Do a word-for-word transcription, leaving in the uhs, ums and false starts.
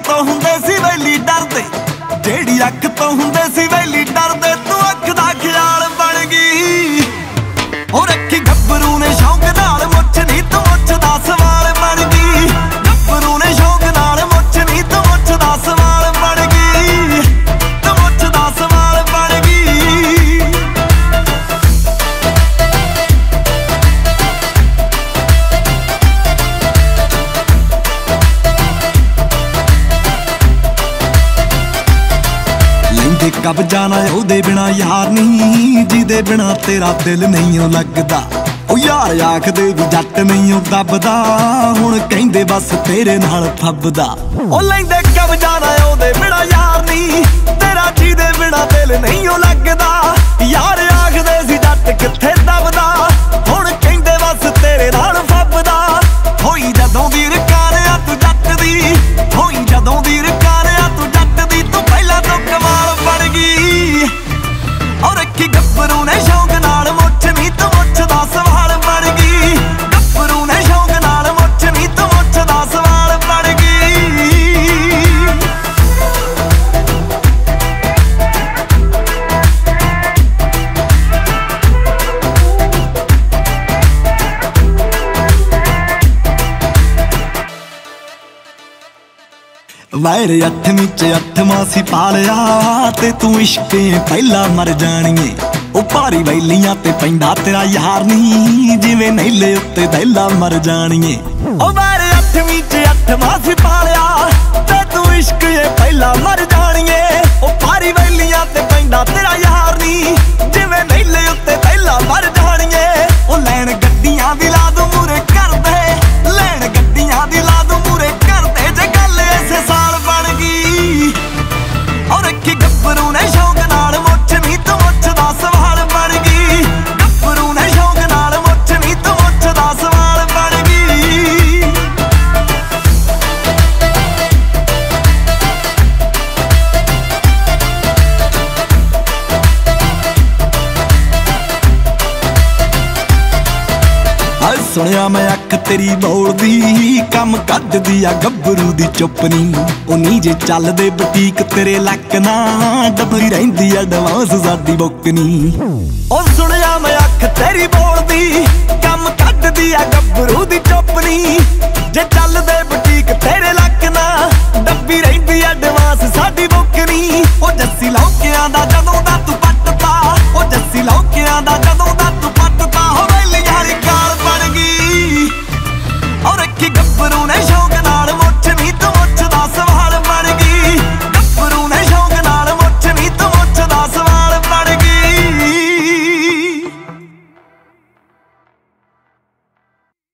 ਤੋਂ ਹੁੰਦੇ ਸੀ ਵੈਲੀ ਡਰਦੇ, ਜਿਹੜੀ ਅੱਖ ਤੋਂ ਹੁੰਦੇ ਸੀ ਵੈਲੀ ਡਰਦੇ, ਤੂੰ ਅੱਖ ਦਾ ਖਿਆਲ ਬਣ ਗਈ। ਉਹ ਰੱਖੀ ਗੱਭਰੂ ਨੇ ਸ਼ੌਂਕ ਨਾਲ ਮੁੱਛ ਨੀ ਤੂੰ ਮੁੱਛ ਦਾ ਸਵਾਲ ਬਣ ਗਈ। ਗੱਭਰੂ ਨੇ ਸ਼ੌਂਕ ਨਾਲ ਮੁੱਛ ਨੀ ਤੂੰ ਮੁੱਛ ਦਾ ਸਵਾਲ ਬਣ ਗਈ, ਤੂੰ ਮੁੱਛ ਦਾ ਸਵਾਲ ਬਣ ਗਈ। ਲੈਂਦੇ ਕਬਜ਼ਾ ਨਾ ਉਹਦੇ ਬਿਨਾ ਯਾਰ ਨਹੀਂ, ਜਿਹਦੇ ਬਿਨਾ ਤੇਰਾ ਦਿਲ ਨਹੀਂ ਓ ਲੱਗਦਾ। ਉਹ ਯਾਰ ਆਖਦੇ ਵੀ ਜੱਟ ਨਹੀਂ ਓ ਦੱਬਦਾ, ਹੁਣ ਕਹਿੰਦੇ ਬਸ ਤੇਰੇ ਨਾਲ ਫੱਬਦਾ। ਉਹ ਲੈਂਦੇ ਕਬਜ਼ਾ ਨਾ ਉਹਦੇ ਬਿਨਾ ਯਾਰ ਨਹੀਂ, ਤੇਰਾ ਜਿਹਦੇ ਬਿਨਾ ਦਿਲ ਨਹੀਂ ਓ ਲੱਗਦਾ। ਯਾਰ ਆਖਦੇ ਸੀ ਜੱਟ ਕਿੱਥੇ ਦੱਬਦਾ, ਹੁਣ ਕਹਿੰਦੇ ਬਸ ਤੇਰੇ ਨਾਲ ਫੱਬਦਾ। ਹੋਈ ਜਦੋਂ ਦੀ ਰਕਾਰਿਆ ਤੂੰ ਜੱਟ ਦੀ, ਹੋਈ ਜਦੋਂ ਦੀ ਰਕਾਰਿਆ ਤੂੰ ਜੱਟ ਦੀ, ਤੂੰ ਪਹਿਲਾਂ ਤੋਂ ਕਮਾਲ ਬਣ ਗਈ। ਔਰ ਰੱਖੀ ਗੱਭਰੂ ਨੇ ਸ਼ੌਂਕ ਨਾਲ ਮੁੱਛ ਨੀ ਤੂੰ ਮੁੱਛ ਦਾ ਸਵਾਲ ਬਣ ਗਈ। ਗੱਭਰੂ ਨੇ ਸ਼ੌਂਕ ਨਾਲ ਮੁੱਛ ਨੀ ਤੂੰ ਮੁੱਛ ਦਾ ਸਵਾਲ ਬਣ ਗਈ। ਵਾਇਰ ਅੱਠਵੀਂ ਚ ਅੱਠਵਾਂ ਸੀ ਪਾਲਿਆ, ਤੇ ਤੂੰ ਇਸ਼ਕੇ ਪਹਿਲਾਂ ਮਰ ਜਾਣੀਏ। ਉਹ ਭਾਰੀ ਵੈਲੀਆਂ ਤੇ ਪੈਂਦਾ ਤੇਰਾ ਯਾਰ ਨਹੀਂ, ਜਿਵੇਂ ਨਹੀਂਲੇ ਉੱਤੇ ਦਹਿਲਾ ਮਰ ਜਾਣੀਏ। ਉਹ ਵਾਇਰ ਅੱਠਵੀਂ ਚ ਅੱਠਵਾਂ ਸੀ ਪਾਲਿਆ, ਤੇ ਤੂੰ ਇਸ਼ਕੇ ਪਹਿਲਾਂ ਮਰ ਜਾਣੀਏ। ਉਹ ਭਾਰੀ ਵੈਲੀਆਂ ਤੇ ਪੈਂਦਾ ਤੇਰਾ ਯਾਰ ਨਹੀਂ, ਜਿਵੇਂ ਨਹੀਂਲੇ ਉੱਤੇ ਦਹਿਲਾ ਮਰ ਜਾਣੀਏ। ਉਹ ਲੈਣ ਗੱਡੀਆਂ ਦੀ ਲਾ ਦੂੰ ਮੂਰੇ ਕਰਦੇ, ਲੈਣ ਗੱਡੀਆਂ ਦੀ ਲਾ ਦੂੰ ਮੂਰੇ ਕਰਦੇ, ਜੇ ਗੱਲ ਐਸੇ ਸਾਲ ਬਣ ਗਈ। ਔਰ ਰੱਖੀ ਗੱਭਰੂ ਨੇ ਸ਼ੌਂਕ ਨਾਲ ਮੁੱਛ ਨੀ ਤੂੰ ਮੁੱਛ ਦਾ ਸਵਾਲ ਬਣ ਗਈ। ਗੱਭਰੂ ਨੇ ਸ਼ੌਂਕ ਨਾਲ ਮੁੱਛ ਨੀ ਤੂੰ ਮੁੱਛ ਦਾ ਸਵਾਲ ਬਣ ਗਈ। ਆ ਸੁਣਿਆ ਮੈਂ ਅੱਖ ਤੇਰੀ ਬੋਲਦੀ, ਕੰਮ ਕੱਢਦੀ ਆ ਗੱਭਰੂ ਦੀ ਚੁੱਪਨੀ। ਉਹ ਨੀ ਜੇ ਚੱਲਦੇ ਬੁਟੀਕ ਤੇਰੇ ਲੱਕ ਨਾ, ਡੱਬੀ ਰਹਿੰਦੀ ਐਡਵਾਂਸ ਸਾਡੀ ਬੁੱਕਨੀ। ਉਹ ਸੁਣਿਆ ਮੈਂ ਅੱਖ ਤੇਰੀ ਬੋਲਦੀ, ਕੰਮ ਕੱਢਦੀ ਆ ਗੱਭਰੂ ਦੀ ਚੁੱਪਨੀ। ਜੇ ਚੱਲਦੇ ਬੁਟੀਕ ਤੇਰੇ ਲੱਕ ਨਾ, ਡੱਬੀ ਰਹਿੰਦੀ ਐਡਵਾਂਸ ਸਾਡੀ ਬੁੱਕਨੀ। ਉਹ ਜੱਸੀ ਲੌਕਿਆਂ ਦਾ ਜਦੋਂ ਦਾ